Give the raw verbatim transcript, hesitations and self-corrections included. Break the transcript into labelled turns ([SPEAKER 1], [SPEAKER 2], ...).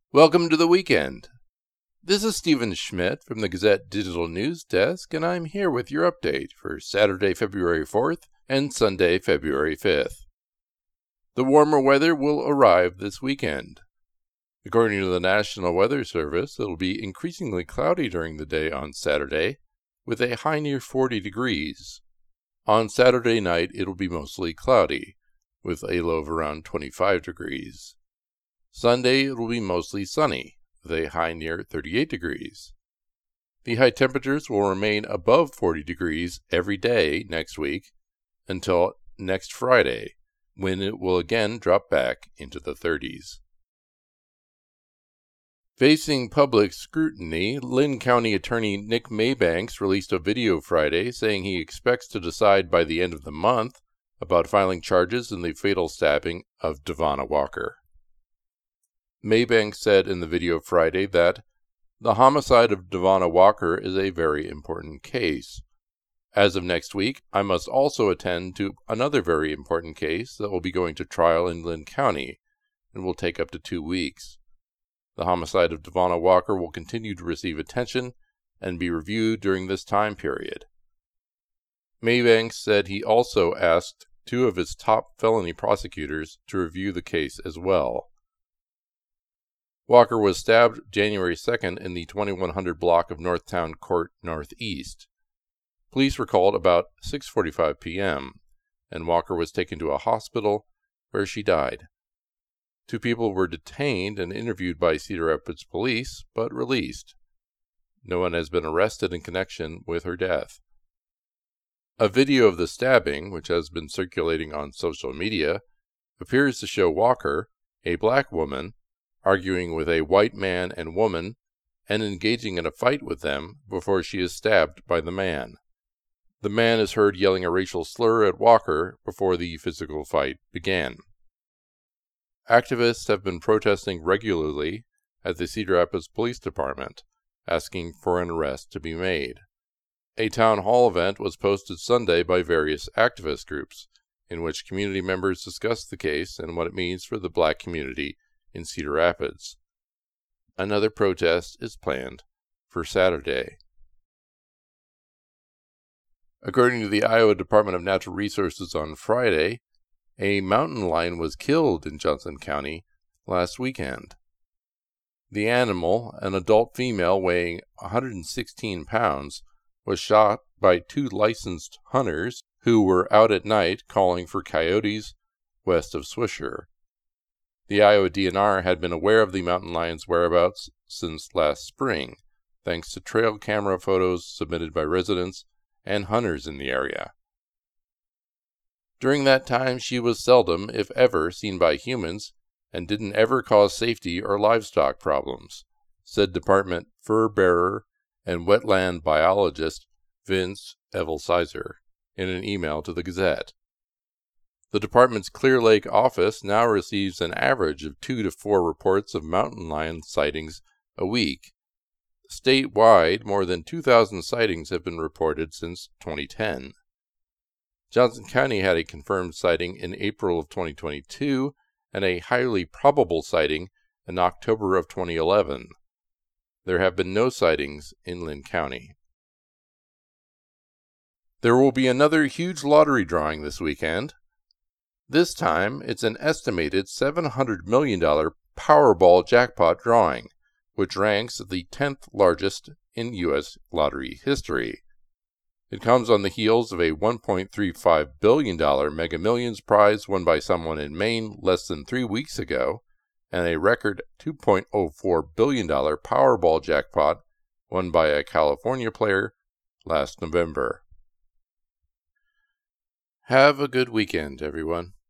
[SPEAKER 1] Welcome to the weekend. This is Stephen Schmidt from the Gazette Digital News Desk, and I'm here with your update for Saturday, February fourth and Sunday, February fifth. The warmer weather will arrive this weekend. According to the National Weather Service, it'll be increasingly cloudy during the day on Saturday, with a high near forty degrees. On Saturday night, it'll be mostly cloudy, with a low of around twenty-five degrees. Sunday, it will be mostly sunny, with a high near thirty-eight degrees. The high temperatures will remain above forty degrees every day next week until next Friday, when it will again drop back into the thirties. Facing public scrutiny, Linn County Attorney Nick Maybanks released a video Friday saying he expects to decide by the end of the month about filing charges in the fatal stabbing of Devonna Walker. Maybanks said in the video Friday that the homicide of Devonna Walker is a very important case. As of next week, I must also attend to another very important case that will be going to trial in Linn County and will take up to two weeks. The homicide of Devonna Walker will continue to receive attention and be reviewed during this time period. Maybanks said he also asked two of his top felony prosecutors to review the case as well. Walker was stabbed January second in the twenty-one hundred block of Northtown Court Northeast. Police were called about six forty-five p.m., and Walker was taken to a hospital where she died. Two people were detained and interviewed by Cedar Rapids police, but released. No one has been arrested in connection with her death. A video of the stabbing, which has been circulating on social media, appears to show Walker, a black woman, arguing with a white man and woman and engaging in a fight with them before she is stabbed by the man. The man is heard yelling a racial slur at Walker before the physical fight began. Activists have been protesting regularly at the Cedar Rapids Police Department, asking for an arrest to be made. A town hall event was posted Sunday by various activist groups, in which community members discussed the case and what it means for the black community in Cedar Rapids. Another protest is planned for Saturday. According to the Iowa Department of Natural Resources on Friday, a mountain lion was killed in Johnson County last weekend. The animal, an adult female weighing one hundred sixteen pounds, was shot by two licensed hunters who were out at night calling for coyotes west of Swisher. The Iowa D N R had been aware of the mountain lion's whereabouts since last spring, thanks to trail camera photos submitted by residents and hunters in the area. During that time, she was seldom, if ever, seen by humans and didn't ever cause safety or livestock problems, said Department fur bearer and wetland biologist Vince Evelsizer in an email to the Gazette. The department's Clear Lake office now receives an average of two to four reports of mountain lion sightings a week. Statewide, more than two thousand sightings have been reported since twenty ten. Johnson County had a confirmed sighting in April of twenty twenty-two and a highly probable sighting in October of twenty eleven. There have been no sightings in Linn County. There will be another huge lottery drawing this weekend. This time, it's an estimated seven hundred million dollars Powerball jackpot drawing, which ranks the tenth largest in U S lottery history. It comes on the heels of a one point three five billion dollars Mega Millions prize won by someone in Maine less than three weeks ago, and a record two point oh four billion dollars Powerball jackpot won by a California player last November. Have a good weekend, everyone.